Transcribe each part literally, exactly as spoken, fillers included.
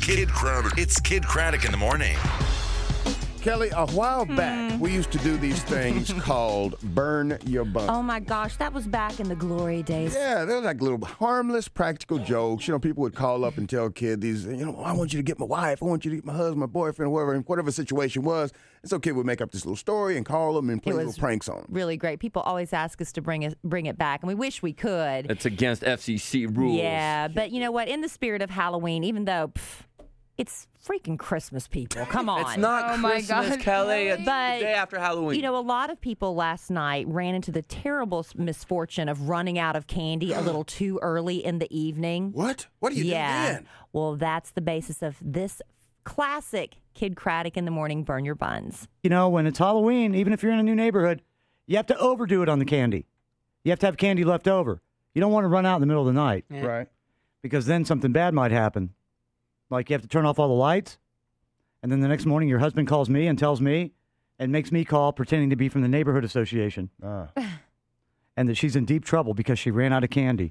Kid Craddock. It's Kid Craddock in the morning. Kelly, a while back, we used to do these things called Burn Your Buns. Oh, my gosh. That was back in the glory days. Yeah, they were like little harmless, practical jokes. You know, people would call up and tell kids these, you know, I want you to get my wife, I want you to get my husband, my boyfriend, whatever, and whatever the situation was. And so kid would make up this little story and call them and play little pranks on them. Really great. People always ask us to bring it, bring it back, and we wish we could. It's against F C C rules. Yeah, but you know what? In the spirit of Halloween, even though pff, it's freaking Christmas, people. Come on. It's not Oh my Christmas, God. Kelly. It's But, the day after Halloween. You know, a lot of people last night ran into the terrible misfortune of running out of candy a little too early in the evening. What? What do you yeah. do then? Well, that's the basis of this classic Kid Craddock in the morning, Burn Your Buns. You know, when it's Halloween, even if you're in a new neighborhood, you have to overdo it on the candy. You have to have candy left over. You don't want to run out in the middle of the night. Yeah. Right. Because then something bad might happen. Like you have to turn off all the lights, and then the next morning your husband calls me and tells me and makes me call pretending to be from the neighborhood association. Ah. And that she's in deep trouble because she ran out of candy.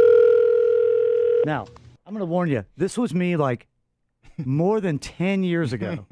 Now, I'm going to warn you, this was me like more than ten years ago.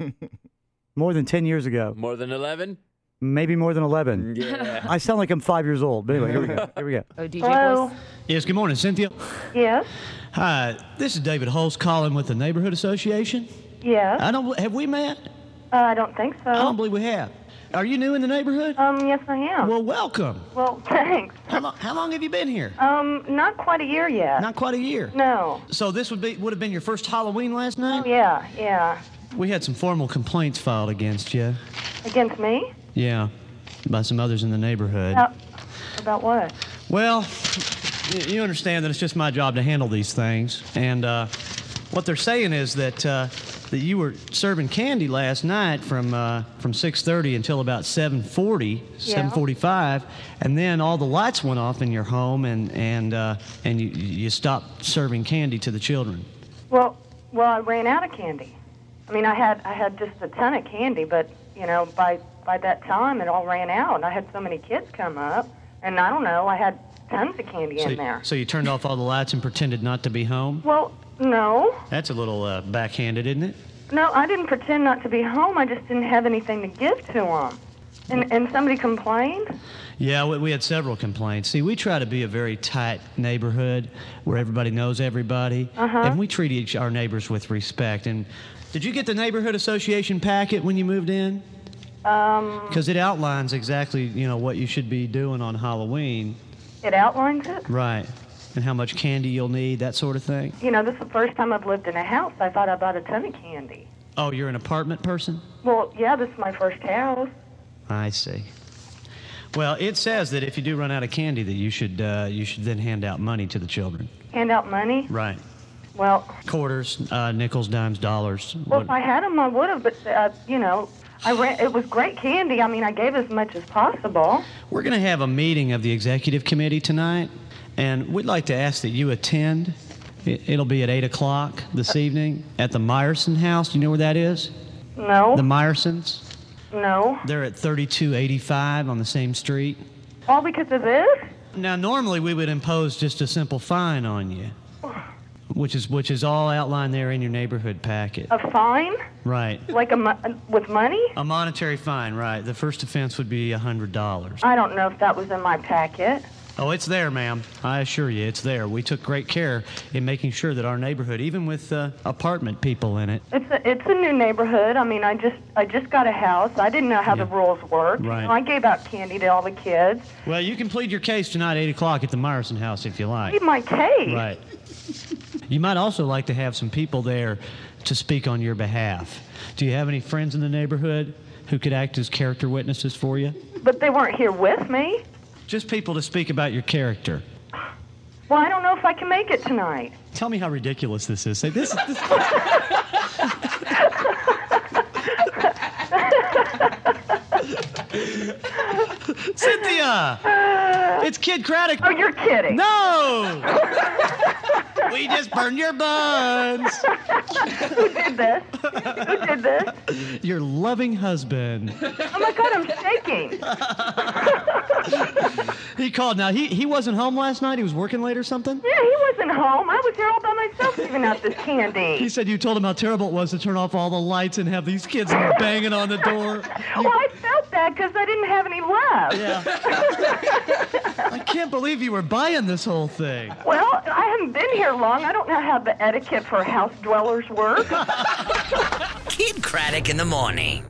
More than ten years ago. More than eleven? Maybe more than eleven. Yeah. I sound like I'm five years old. But anyway, here we go. Here we go. Oh, D J Hello. voice. Yes, good morning, Cynthia. Yes. Hi, this is David Holst calling with the Neighborhood Association. Yes. I don't. Have we met? Uh, I don't think so. I don't believe we have. Are you new in the neighborhood? Um, yes, I am. Well, welcome. Well, thanks. How long, how long have you been here? Um, not quite a year yet. Not quite a year. No. So this would be would have been your first Halloween last night? Yeah, yeah. We had some formal complaints filed against you. Against me? Yeah, by some others in the neighborhood. Uh, about what? Well, y- you understand that it's just my job to handle these things, and uh, what they're saying is that uh, that you were serving candy last night from uh, from six thirty until about seven forty, seven forty-five, and then all the lights went off in your home, and and uh, and you you stopped serving candy to the children. Well, well, I ran out of candy. I mean, I had I had just a ton of candy, but you know, by by that time it all ran out, and I had so many kids come up, and I don't know, I had tons of candy So, in there. so you turned off all the lights and pretended not to be home? Well, no, That's a little uh, backhanded, isn't it? no, I didn't pretend not to be home. I just didn't have anything to give to them. And and somebody complained. Yeah, we, we had several complaints. See, we try to be a very tight neighborhood where everybody knows everybody, Uh-huh. and we treat each our neighbors with respect. And did you get the neighborhood association packet when you moved in? Um, Because it outlines exactly, you know, what you should be doing on Halloween, it outlines it. right? And how much candy you'll need, that sort of thing. You know, this is the first time I've lived in a house. I thought I bought a ton of candy. Oh, you're an apartment person? Well, yeah, this is my first house. I see. Well, it says that if you do run out of candy, that you should uh, you should then hand out money to the children. Hand out money? Right. Well, Quarters, uh, nickels, dimes, dollars. well, What- if I had them, I would have. But uh, you know, I ran. It was great candy. I mean, I gave as much as possible. We're going to have a meeting of the executive committee tonight, and we'd like to ask that you attend. It, it'll be at eight o'clock this evening at the Meyerson House. Do you know where that is? No. The Meyersons. No. They're at thirty-two eighty-five on the same street. All because of this? Now, normally we would impose just a simple fine on you, which is which is all outlined there in your neighborhood packet. A fine? Right. Like a mo- with money? A monetary fine, right. The first offense would be one hundred dollars. I don't know if that was in my packet. Oh, it's there, ma'am. I assure you, it's there. We took great care in making sure that our neighborhood, even with uh, apartment people in it, It's a, it's a new neighborhood. I mean, I just I just got a house. I didn't know how the Yeah. rules worked. Right. You know, I gave out candy to all the kids. well, you can plead your case tonight, eight o'clock at the Meyerson House if you like. Leave my case. Right. You might also like to have some people there to speak on your behalf. Do you have any friends in the neighborhood who could act as character witnesses for you? But they weren't here with me. Just people to speak about your character. Well, I don't know if I can make it tonight. Tell me how ridiculous this is. Say this. this Cynthia! It's Kid Craddock. Oh, you're kidding. No! We just burned your buns. Who did this? Who did this? Your loving husband. Oh my God, I'm shaking. He called. Now, he, he wasn't home last night? He was working late or something? Yeah, he wasn't home. I was here all by myself giving out this candy. He said you told him how terrible it was to turn off all the lights and have these kids banging on the door. You, Well, I felt that because I didn't have any left. yeah. I can't believe you were buying this whole thing. Well, I haven't been here long. I don't know how the etiquette for house dwellers work. Kid Craddock in the morning.